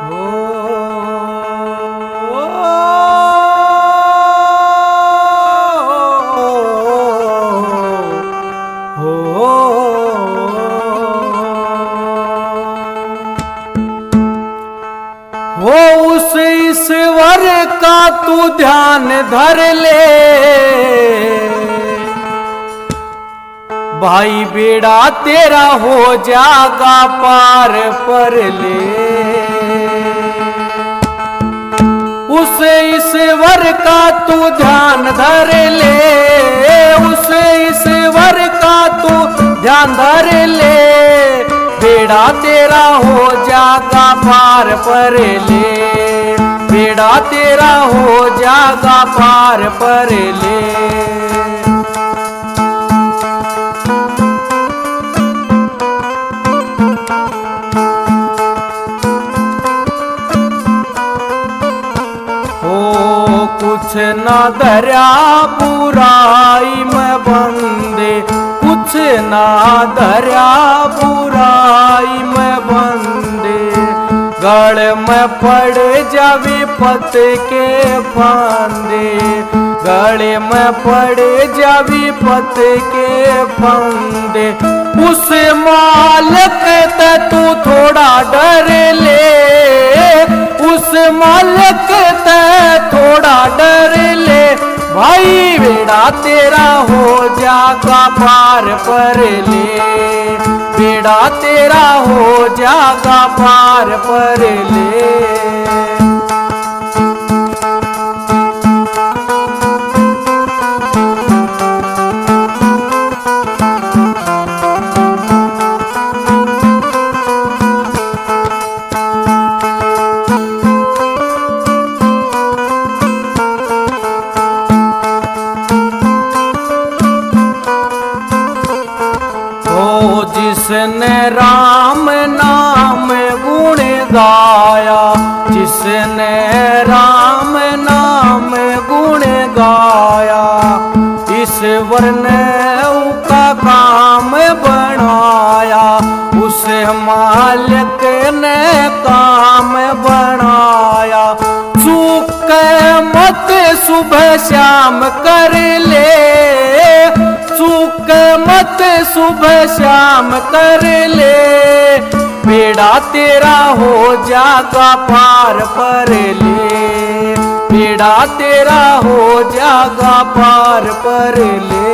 वो उस ईश्वर का तू ध्यान धर ले भाई, बेड़ा तेरा हो जागा पार पर ले। उस ईश्वर का तू ध्यान धर ले, उस ईश्वर का तू ध्यान धर ले, बेड़ा तेरा हो जागा पार पर ले, बेड़ा तेरा हो जागा पार पर ले। कुछ ना धरा बुराई में बंदे, कुछ ना धरा बुराई में बंदे, गड़ में पड़ जावे पत के फंदे, गड़े में पड़ जावे पत के फंदे। उस मालिक ते तू थोड़ा डर ले, उस मालिक ते थोड़ा डर ले भाई, बेड़ा तेरा हो जागा पार पर ले, बेड़ा तेरा हो जागा पार पर ले। जिसने राम नाम गुण गाया, जिसने राम नाम गुण गाया, ईश्वर ने उसका काम बनाया, उस मालिक ने काम बनाया। चूक मत सुबह शाम कर ले, चूक मत सुबह शाम कर ले, बेड़ा तेरा हो जागा पार पर ले, बेड़ा तेरा हो जागा पार पर ले।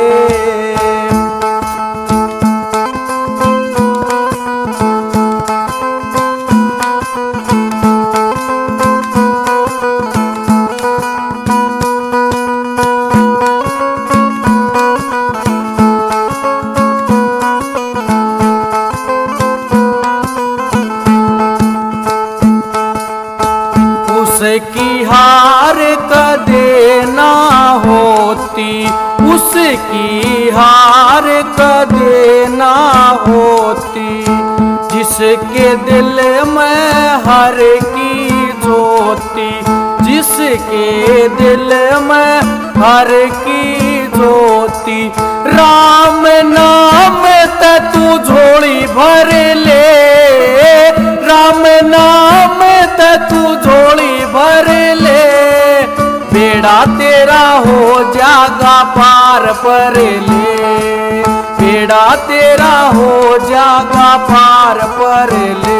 उसकी हार कदे ना होती, उसकी हार कदे ना होती, जिसके दिल में हर की ज्योति, जिसके दिल में हर की ज्योति। राम नाम ते तू झोली भर ले, राम नाम ते तू झोली भर ले, बेड़ा तेरा हो जागा पार पर ले, बेड़ा तेरा हो जागा पार पर ले।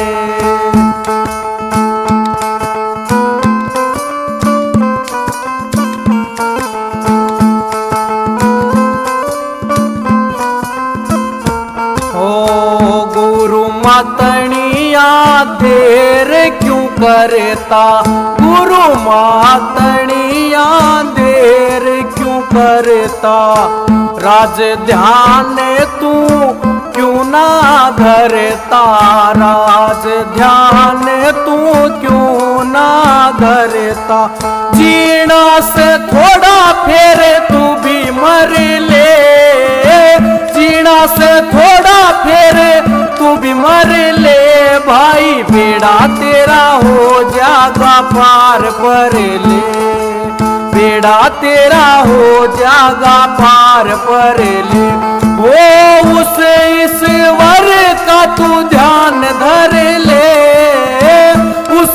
मातनिया देर क्यों करता, गुरु मातनिया देर क्यों करता, राज ध्यान तू क्यों ना धरता, राज ध्यान तू क्यों ना धरता। जीना से थोड़ा फेर तू भी मर ले, जीना से थोड़ा फेर तू भी मर ले भाई, बेड़ा तेरा हो जागा पार पर ले, बेड़ा तेरा हो जागा पार पर ले। वो उस ईश्वर का तू ध्यान धर ले, उस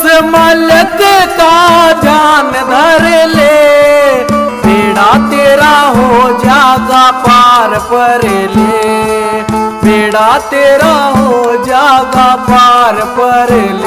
पार पर ले, बेड़ा तेरा हो जागा पार पर ले।